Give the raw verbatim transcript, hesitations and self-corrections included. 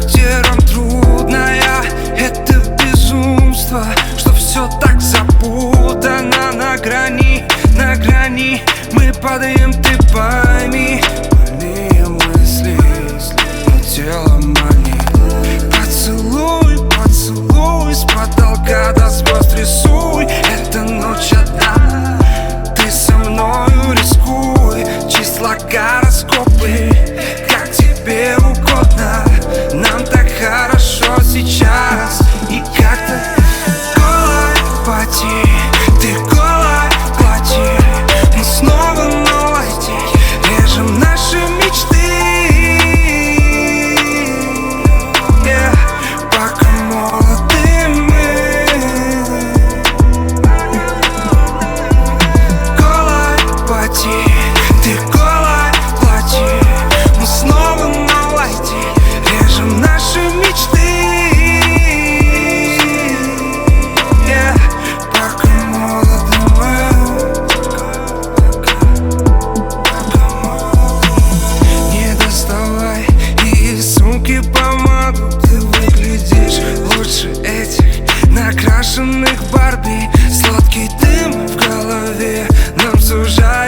характером трудная. Это безумство, что все так запутано. На грани, на грани мы падаем, ты пойми. Больные мысли, но тело манит. Поцелуй, поцелуй, с потолка до звезд рисуй. Это ночь одна, ты со мною рискуй. Числа гороскопы, как тебе угодно. Нам так хорошо сейчас. И как-то голой плати, ты голой плати. Мы снова новой режем наши мечты, yeah. Пока молоды мы. Голой плати, ты голой плати. Мы снова новой режем наши мечты, yeah. Пока молоды мы. Не доставай из сумки помаду. Ты выглядишь лучше этих накрашенных Барби. Сладкий дым в голове нам сужает